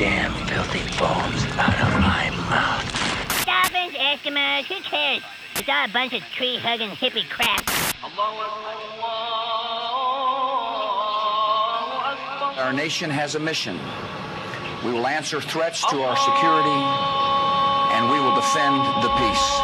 damn filthy bones out of my mouth. Dolphins, Eskimos, who cares? It's all a bunch of tree-hugging hippie crap. Our nation has a mission. We will answer threats to our security, and we will defend the peace.